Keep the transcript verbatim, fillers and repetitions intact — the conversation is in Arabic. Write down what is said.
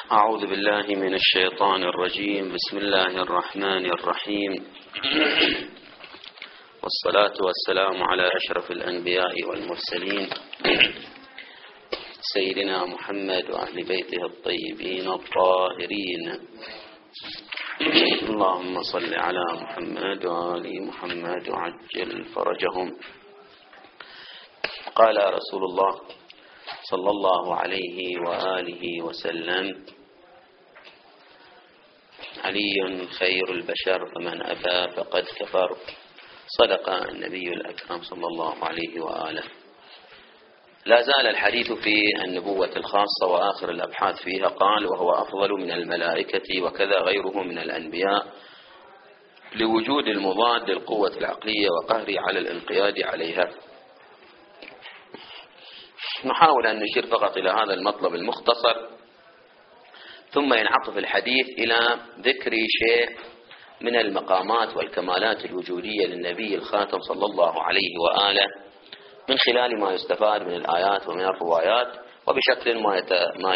أعوذ بالله من الشيطان الرجيم. بسم الله الرحمن الرحيم، والصلاة والسلام على أشرف الأنبياء والمرسلين سيدنا محمد وأهل بيته الطيبين الطاهرين. اللهم صل على محمد وآل محمد وعجل فرجهم. قال رسول الله صلى الله عليه وآله وسلم: علي خير البشر، فمن أبى فقد كفر. صدق النبي الأكرم صلى الله عليه وآله. لا زال الحديث في النبوة الخاصة وآخر الأبحاث فيها. قال: وهو أفضل من الملائكة وكذا غيره من الأنبياء، لوجود المضاد للقوة العقلية وقهره على الانقياد عليها. نحاول أن نشير فقط إلى هذا المطلب المختصر، ثم ينعطف الحديث إلى ذكر شيء من المقامات والكمالات الوجودية للنبي الخاتم صلى الله عليه وآله، من خلال ما يستفاد من الآيات ومن الروايات، وبشكل ما